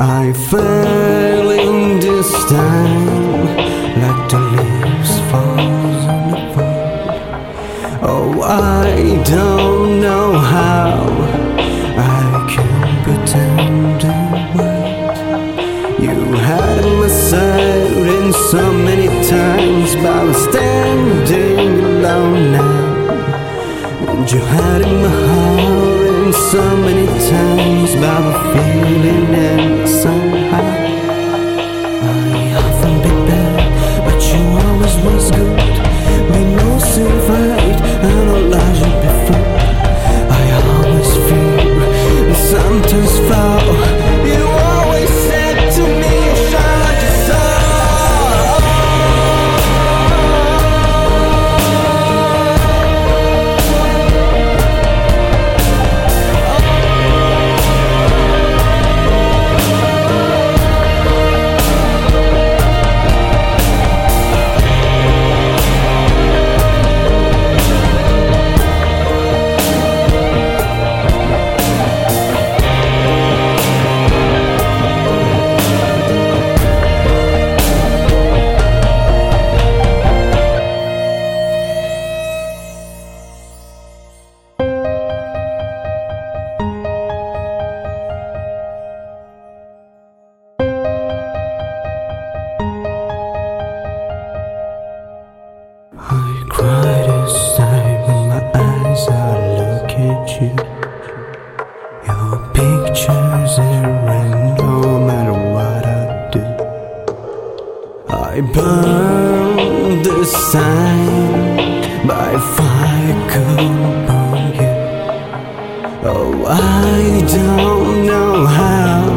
I fell in this time like the leaves falls on the fall. Oh, I don't know how I can pretend it was. You had my side in so many times, but I'm standing alone now. And you had in my heart in so many times, but I'm feeling it somehow. I often be bad, but you always was good. We know still fight, and I'll lie you before. I always fear, and sometimes fall. You always said to me, shine like the sun. I cry this time when my eyes are look at you. Your pictures are no matter what I do. I burn this time by fire could burn you. Oh, I don't know how